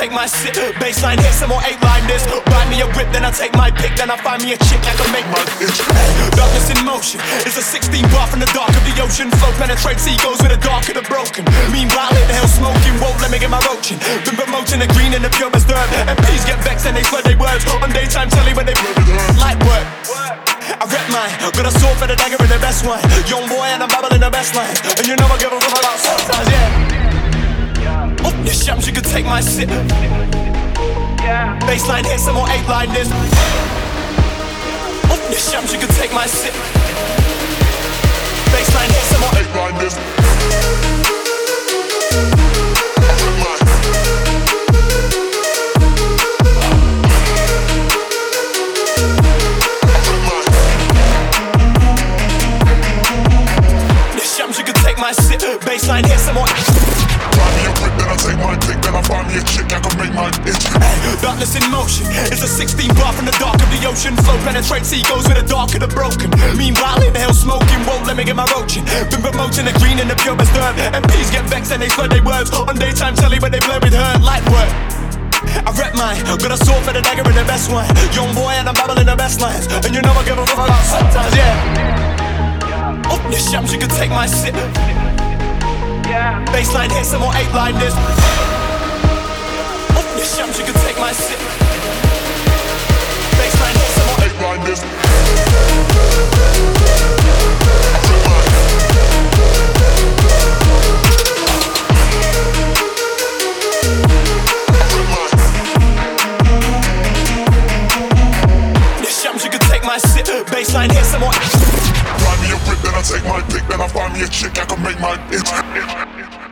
take my sip. Baseline hit, some more 8-line this. Buy me a whip, then I take my pick. Then I find me a chick that can make my itch. Darkness in motion, it's a 16 bar from the dark of the ocean. Flow penetrates egos with the dark of the broken. Meanwhile, in the hell smoking, won't let me get my roaching. Been promoting the green and the purest herb. MPs get vexed and they swear they words. On daytime telly when they light work. I rep mine, got a sword for the dagger and the best one. Young boy and I'm babbling the best line. And you know I give a fuck about sometimes, yeah. Oh, this shams, you can take my sip. Baseline hit, some more 8-line this. Oh, this shams, you can take my sip. Baseline hit, some more 8-line this. You can take my sip, baseline hit some more. Buy me a whip, then I take my pick. Then I find me a chick that can make my itch. Darkness in motion, it's a 16 bar from the dark of the ocean. Flow penetrates egos with the dark of the broken. Meanwhile, in the hell smoking, won't let me get my roaching. Been promoting the green and the purest herb. MPs get vexed and they swear they words. On daytime telly when they blur with her, light work. I rep mine, got a sword for the dagger and the best one. Young boy and I'm babbling the best lines. And you know I give a fuck about sometimes, yeah. Oh, this shams, you can take my sip. Baseline hit, some more 8-line this. Oh, this shams, you can take my sip. Baseline hit, some more 8-line this. This shams, you can take my sip. Baseline hit, some more. Buy me a whip, then I take my pick. Then I find me a chick that can make my itch.